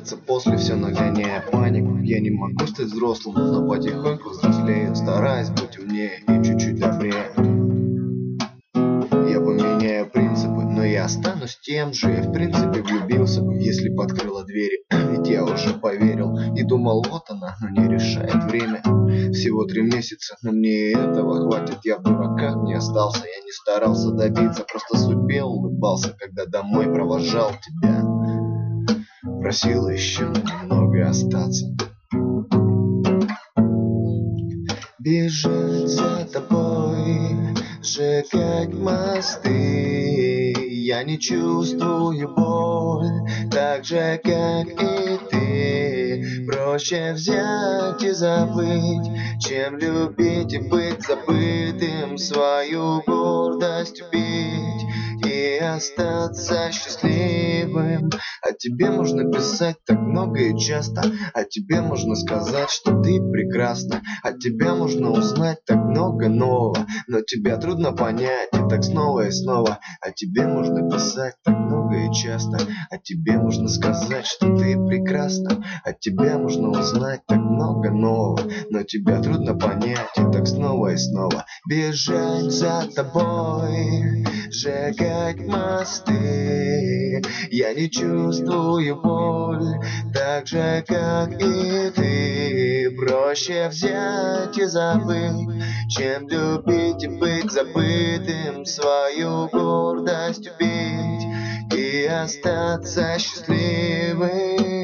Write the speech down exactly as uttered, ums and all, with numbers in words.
месяца после все нагоняя панику. Я не могу стать взрослым, но потихоньку взрослею, стараясь быть умнее и чуть-чуть добрее. Я поменяю принципы, но я останусь тем же. Я в принципе влюбился бы, если б открыла двери. Ведь я уже поверил и думал, вот она, но не решает время. Всего три месяца, но мне и этого хватит. Я в дураках не остался, я не старался добиться, просто судьбе улыбался, когда домой провожал тебя. Просила еще немного остаться. Бежать за тобой, сжигать мосты. Я не чувствую боль, так же, как и ты. Проще взять и забыть, чем любить и быть забытым. Свою гордость убить и остаться счастливым. О тебе можно писать так много и часто, о тебе можно сказать, что ты прекрасна. От тебя можно узнать так много нового, но тебя трудно понять, и так снова и снова. О тебе можно писать так много и часто, о тебе можно сказать, что ты прекрасна. От тебя можно узнать так много нового, но тебя трудно понять, и так снова и снова. Бежать за тобой, сжигать мосты. Я не чувствую боль, так же, как и ты. Проще взять и забыть, чем любить и быть забытым. Свою гордость убить и остаться счастливым.